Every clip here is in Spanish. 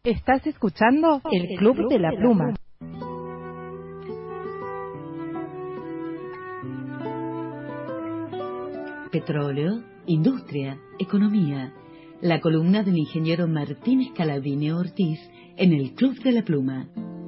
Estás escuchando el Club de la Pluma. Petróleo, industria, economía. La columna del ingeniero Martín Scalabrini Ortiz en el Club de la Pluma.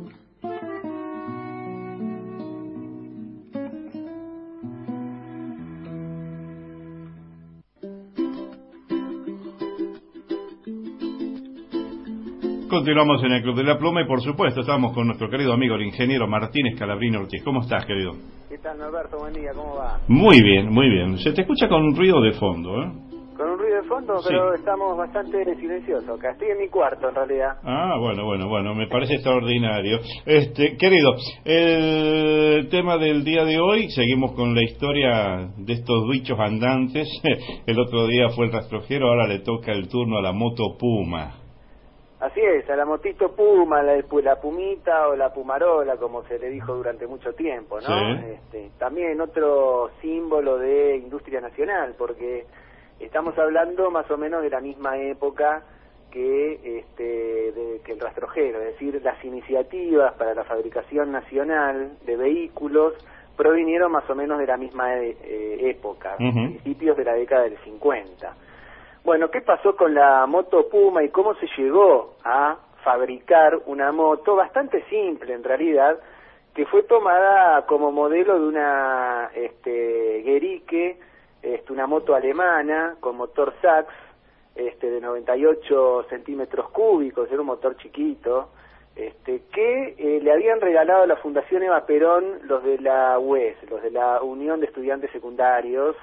Continuamos en el Club de la Pluma y por supuesto estamos con nuestro querido amigo el ingeniero Martín Scalabrini Ortiz. ¿Cómo estás, querido? ¿Qué tal, Norberto? Buen día, ¿cómo va? Muy bien, muy bien. Se te escucha con un ruido de fondo, ¿eh? Con un ruido de fondo, Sí. pero estamos bastante silenciosos acá. Estoy en mi cuarto, en realidad. Ah, bueno, me parece extraordinario. Querido, el tema del día de hoy, seguimos con la historia de estos bichos andantes. El otro día fue el rastrojero, ahora le toca el turno a la moto Puma. Así es, a la motito Puma, la Pumita o la Pumarola, como se le dijo durante mucho tiempo, ¿no? Sí. También otro símbolo de industria nacional, porque estamos hablando más o menos de la misma época que el rastrojero, es decir, las iniciativas para la fabricación nacional de vehículos provinieron más o menos de la misma época, principios de la década del 50. Bueno, ¿qué pasó con la moto Puma y cómo se llegó a fabricar una moto bastante simple en realidad, que fue tomada como modelo de una Gericke, una moto alemana con motor Sachs de 98 centímetros cúbicos, era un motor chiquito, que le habían regalado a la Fundación Eva Perón los de la UES, los de la Unión de Estudiantes Secundarios,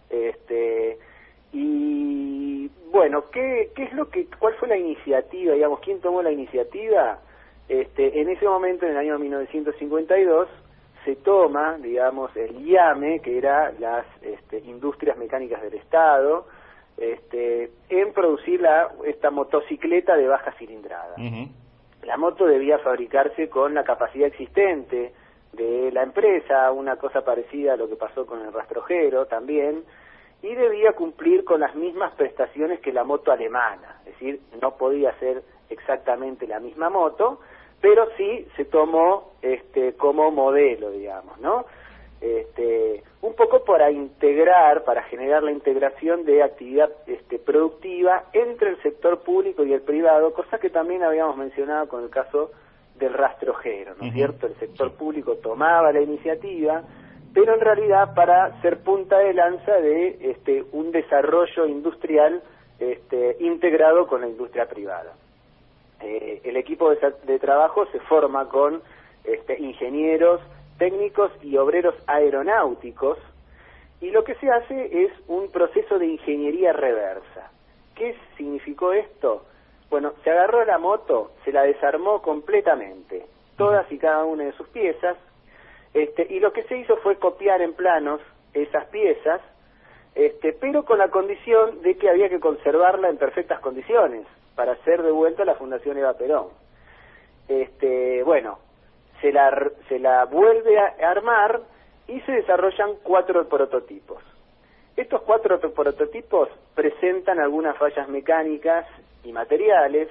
y bueno, ¿cuál fue la iniciativa, digamos, quién tomó la iniciativa? En ese momento, en el año 1952, se toma, digamos, el IAME, que era las Industrias Mecánicas del Estado, en producir esta motocicleta de baja cilindrada. La moto debía fabricarse con la capacidad existente de la empresa, una cosa parecida a lo que pasó con el rastrojero también, y debía cumplir con las mismas prestaciones que la moto alemana, es decir, no podía ser exactamente la misma moto, pero sí se tomó como modelo, digamos, ¿no? Un poco para generar la integración de actividad productiva entre el sector público y el privado, cosa que también habíamos mencionado con el caso del rastrojero, ¿no es cierto? El sector público tomaba la iniciativa, pero en realidad para ser punta de lanza de un desarrollo industrial integrado con la industria privada. El equipo de trabajo se forma con ingenieros, técnicos y obreros aeronáuticos, y lo que se hace es un proceso de ingeniería reversa. ¿Qué significó esto? Bueno, se agarró la moto, se la desarmó completamente, todas y cada una de sus piezas, y lo que se hizo fue copiar en planos esas piezas, pero con la condición de que había que conservarla en perfectas condiciones para hacer de vuelta a la Fundación Eva Perón. Bueno, se la vuelve a armar y se desarrollan 4 prototipos. Estos 4 prototipos presentan algunas fallas mecánicas y materiales,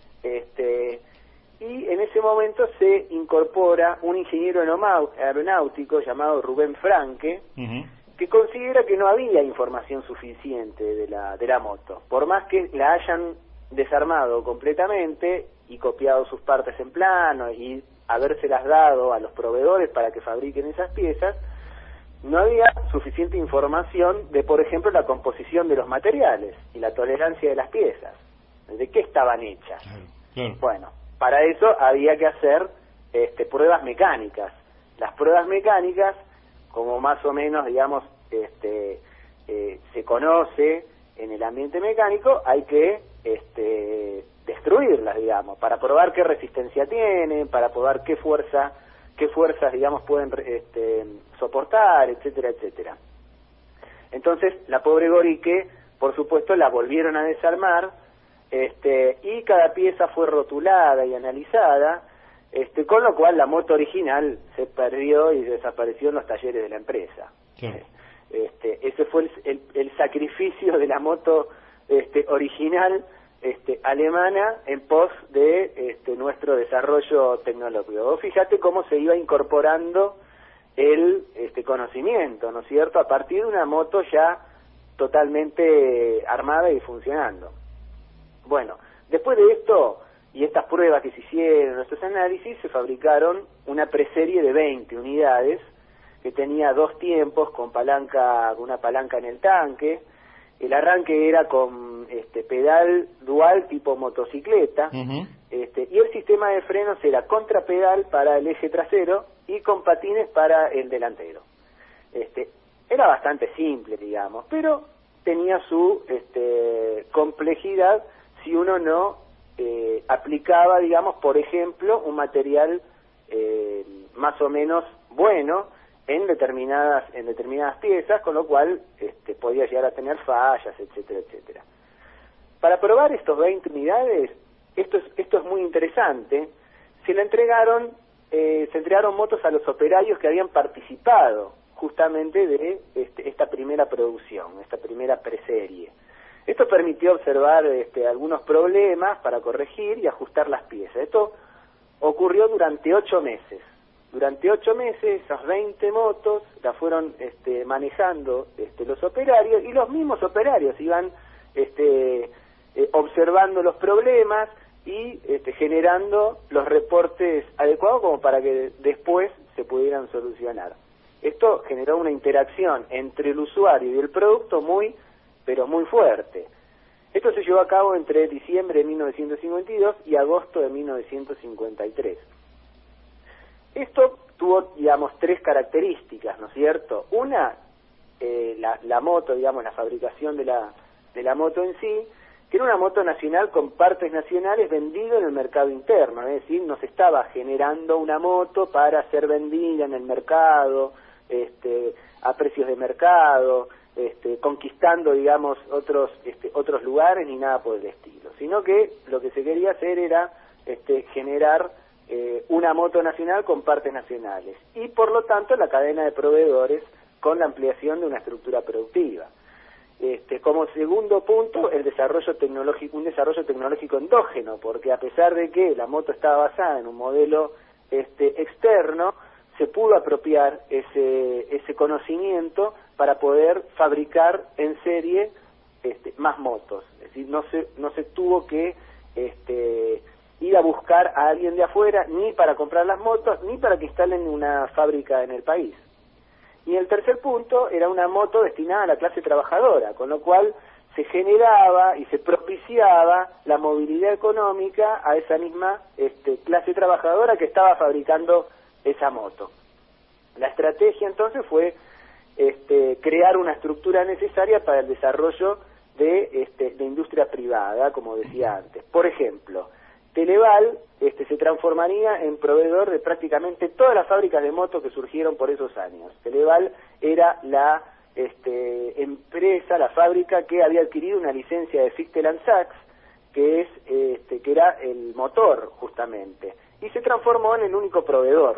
y en ese momento se incorpora un ingeniero aeronáutico llamado Rubén Franke, que considera que no había información suficiente de la moto, por más que la hayan desarmado completamente y copiado sus partes en plano y habérselas dado a los proveedores para que fabriquen esas piezas, no había suficiente información de, por ejemplo, la composición de los materiales y la tolerancia de las piezas, de qué estaban hechas. Claro. Bueno, para eso había que hacer pruebas mecánicas. Las pruebas mecánicas, como más o menos, digamos, se conoce en el ambiente mecánico, hay que destruirlas, digamos, para probar qué resistencia tienen, para probar qué fuerzas, digamos, pueden soportar, etcétera, etcétera. Entonces, la pobre Gericke, por supuesto, la volvieron a desarmar, y cada pieza fue rotulada y analizada, con lo cual la moto original se perdió y desapareció en los talleres de la empresa. Sí. Ese fue el sacrificio de la moto original, alemana en pos de nuestro desarrollo tecnológico. Vos fíjate cómo se iba incorporando el conocimiento, ¿no es cierto?, a partir de una moto ya totalmente armada y funcionando. Bueno, después de esto y estas pruebas que se hicieron, estos análisis, se fabricaron una preserie de 20 unidades que tenía 2 tiempos con una palanca en el tanque. El arranque era con pedal dual tipo motocicleta, y el sistema de frenos era contrapedal para el eje trasero y con patines para el delantero. Era bastante simple, digamos, pero tenía su complejidad si uno no aplicaba, digamos, por ejemplo, un material más o menos bueno en determinadas piezas, con lo cual podía llegar a tener fallas, etcétera, etcétera. Para probar estos 20 unidades, esto es muy interesante, se entregaron motos a los operarios que habían participado justamente de esta primera producción, esta primera preserie. Esto permitió observar algunos problemas para corregir y ajustar las piezas. Esto ocurrió durante 8 meses. Durante 8 meses, esas 20 motos las fueron manejando los operarios, y los mismos operarios iban observando los problemas y generando los reportes adecuados como para que después se pudieran solucionar. Esto generó una interacción entre el usuario y el producto pero muy fuerte. Esto se llevó a cabo entre diciembre de 1952 y agosto de 1953. Esto tuvo, digamos, 3 características, ¿no es cierto? Una, la moto, digamos, la fabricación de la moto en sí, que era una moto nacional con partes nacionales vendido en el mercado interno, es decir, no se estaba generando una moto para ser vendida en el mercado, a precios de mercado, conquistando, digamos, otros lugares ni nada por el estilo, sino que lo que se quería hacer era generar una moto nacional con partes nacionales y por lo tanto la cadena de proveedores con la ampliación de una estructura productiva. Como segundo punto, un desarrollo tecnológico endógeno, porque a pesar de que la moto estaba basada en un modelo externo, se pudo apropiar ese conocimiento para poder fabricar en serie más motos. Es decir, no se tuvo que ir a buscar a alguien de afuera ni para comprar las motos ni para que instalen una fábrica en el país. Y el tercer punto era una moto destinada a la clase trabajadora, con lo cual se generaba y se propiciaba la movilidad económica a esa misma clase trabajadora que estaba fabricando esa moto. La estrategia entonces fue crear una estructura necesaria para el desarrollo de industria privada, como decía antes. Por ejemplo, Televal se transformaría en proveedor de prácticamente todas las fábricas de motos que surgieron por esos años. Televal era la empresa, la fábrica que había adquirido una licencia de Fichtel & Sachs, que era el motor justamente, y se transformó en el único proveedor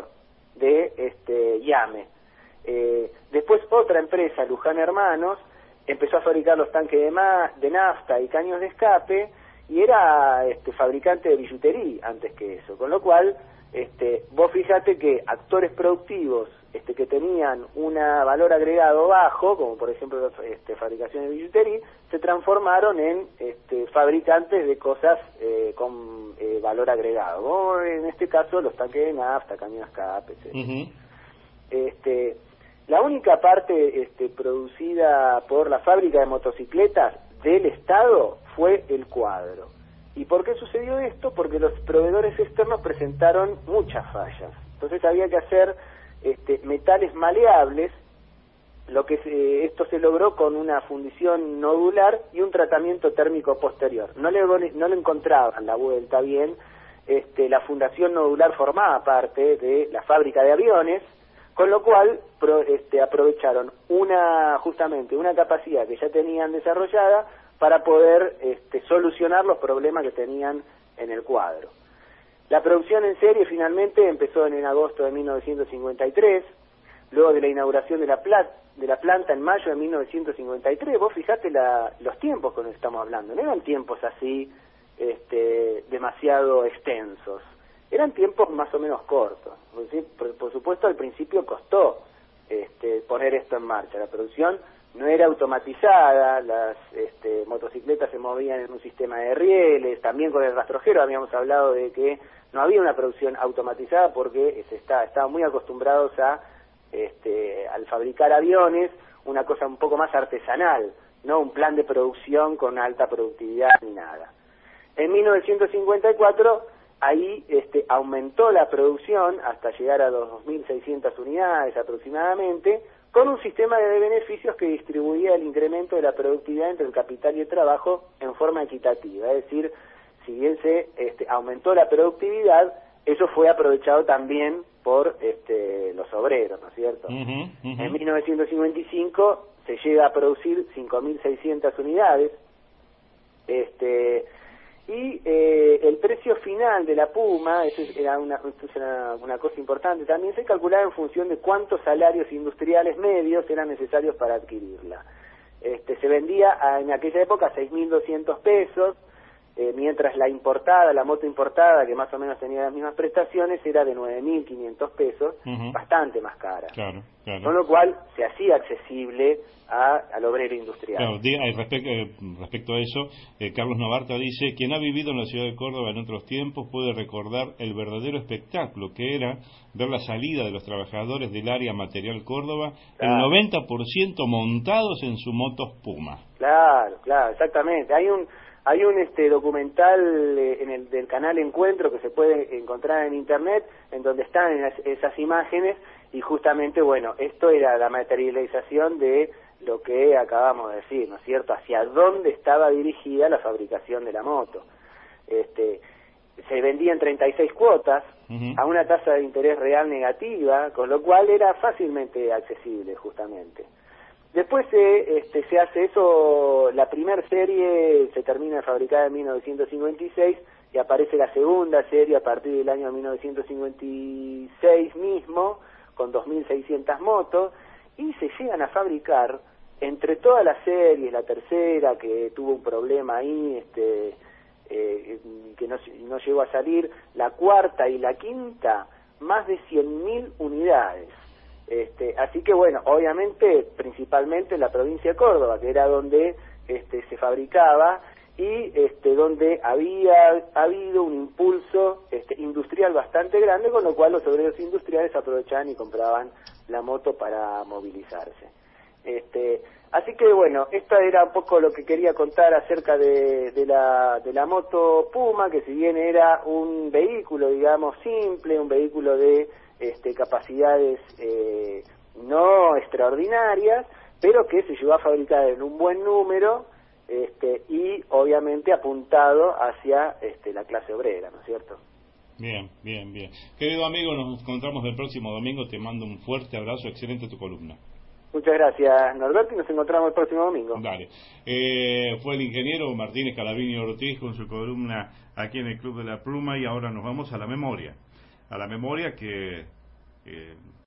de Yame. Después otra empresa, Luján Hermanos, empezó a fabricar los tanques de nafta y caños de escape, y era fabricante de billutería antes que eso, con lo cual vos fíjate que actores productivos que tenían un valor agregado bajo, como por ejemplo fabricación de billutería, se transformaron en fabricantes de cosas con valor agregado, como en este caso los tanques de nafta, caños de escape, etc. La única parte producida por la fábrica de motocicletas del Estado fue el cuadro. ¿Y por qué sucedió esto? Porque los proveedores externos presentaron muchas fallas. Entonces había que hacer metales maleables, esto se logró con una fundición nodular y un tratamiento térmico posterior. No le encontraban la vuelta bien. La fundación nodular formaba parte de la fábrica de aviones, con lo cual aprovecharon justamente una capacidad que ya tenían desarrollada para poder solucionar los problemas que tenían en el cuadro. La producción en serie finalmente empezó en agosto de 1953, luego de la inauguración de la planta en mayo de 1953. Vos fijate los tiempos con los que estamos hablando, no eran tiempos así demasiado extensos. Eran tiempos más o menos cortos. Por supuesto, al principio costó poner esto en marcha. La producción no era automatizada, las motocicletas se movían en un sistema de rieles, también con el rastrojero habíamos hablado de que no había una producción automatizada porque estaban muy acostumbrados al fabricar aviones, una cosa un poco más artesanal, no un plan de producción con alta productividad ni nada. En 1954 ahí aumentó la producción hasta llegar a los 2.600 unidades aproximadamente, con un sistema de beneficios que distribuía el incremento de la productividad entre el capital y el trabajo en forma equitativa. Es decir, si bien se aumentó la productividad, eso fue aprovechado también por los obreros, ¿no es cierto? En 1955 se llega a producir 5.600 unidades, y el precio final de la Puma, eso era una cosa importante, también se calculaba en función de cuántos salarios industriales medios eran necesarios para adquirirla. Se vendía en aquella época a 6.200 pesos, mientras la moto importada, que más o menos tenía las mismas prestaciones, era de 9.500 pesos, bastante más cara. Claro. Con lo cual se hacía accesible al obrero industrial. Claro, respecto a eso, Carlos Navarta dice: quien ha vivido en la ciudad de Córdoba en otros tiempos puede recordar el verdadero espectáculo que era ver la salida de los trabajadores del área Material Córdoba, claro, el 90% montados en su motos Puma. Claro, exactamente. Hay un documental del canal Encuentro que se puede encontrar en internet, en donde están esas imágenes, y justamente, bueno, esto era la materialización de lo que acabamos de decir, ¿no es cierto?, hacia dónde estaba dirigida la fabricación de la moto. Se vendía en 36 cuotas, a una tasa de interés real negativa, con lo cual era fácilmente accesible, justamente. Después se hace eso, la primera serie se termina de fabricar en 1956 y aparece la segunda serie a partir del año 1956 mismo, con 2.600 motos, y se llegan a fabricar entre todas las series, la tercera que tuvo un problema ahí, que no llegó a salir, la cuarta y la quinta, más de 100.000 unidades. Así que bueno, obviamente, principalmente en la provincia de Córdoba, que era donde se fabricaba y donde había habido un impulso industrial bastante grande, con lo cual los obreros industriales aprovechaban y compraban la moto para movilizarse. Así que bueno, esto era un poco lo que quería contar acerca de la moto Puma, que si bien era un vehículo, digamos, simple, un vehículo de capacidades no extraordinarias, pero que se llevó a fabricar en un buen número, y obviamente apuntado hacia la clase obrera, ¿no es cierto? Bien. Querido amigo, nos encontramos el próximo domingo. Te mando un fuerte abrazo. Excelente tu columna. Muchas gracias, Norberto, y nos encontramos el próximo domingo. Dale. Fue el ingeniero Martínez Calabrini Ortiz con su columna aquí en el Club de la Pluma, y ahora nos vamos a la memoria. A la memoria que